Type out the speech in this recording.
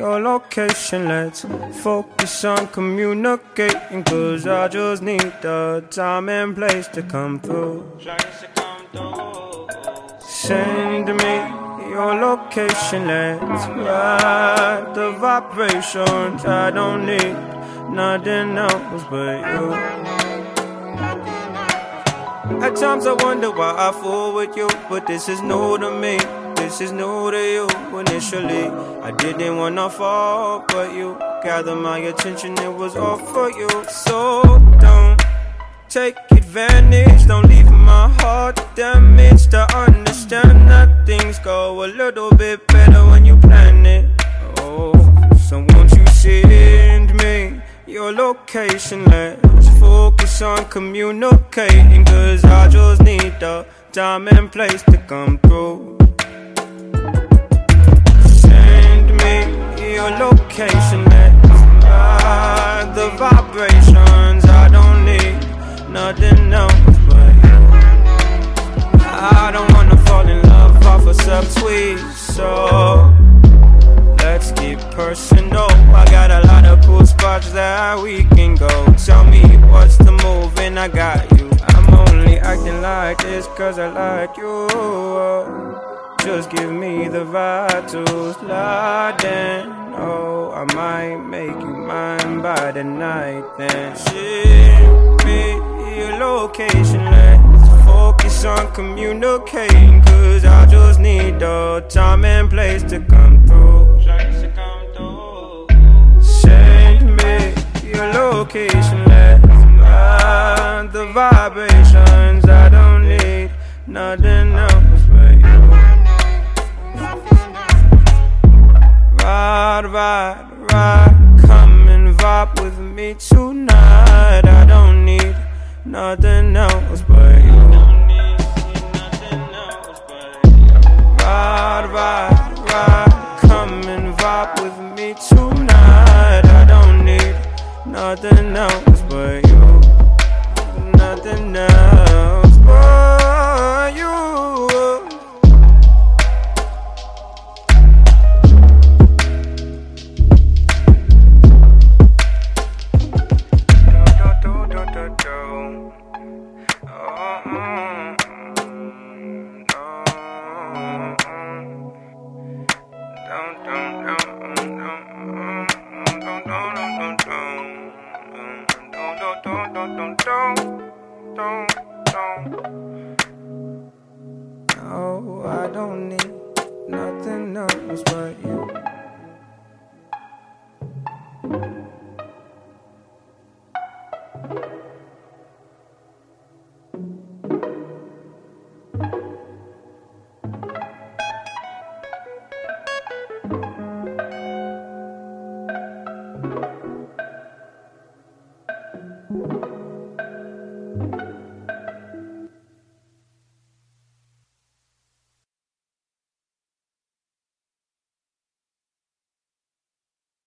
your location. Let's focus on communicating, 'cause I just need the time and place to come through. Send me your location, let's ride the vibrations. I don't need nothing else but you. At times I wonder why I fool with you, but this is new to me, this is new to you. Initially, I didn't wanna fall, but you gathered my attention, it was all for you. So don't take advantage, don't leave my heart damaged. To understand that things go a little bit better when you plan it. Oh, so won't you send me your location? Let's focus on communicating, 'cause I just need the time and place to come through. Send me your location, let's ride the vibrations. I don't need nothing else but you. I don't wanna fall in love off a subtweet, so let's keep personal. I got a lot of cool spots that we can go. Tell me what's the move and I got you. I'm only acting like this 'cause I like you. Just give me the vibe to slide in. Oh, I might make you mine by the night then. Send me your location, let's focus on communicating, 'cause I just need the time and place to come through. Send me your location, let's ride the vibrations. I don't need nothing else but you. Ride, ride, ride, come and vibe with me tonight. I don't need nothing else but you. Ride, ride, ride, come and vibe with me tonight. I don't need nothing else but you. Nothing else but you. No, I don't need nothing else but you.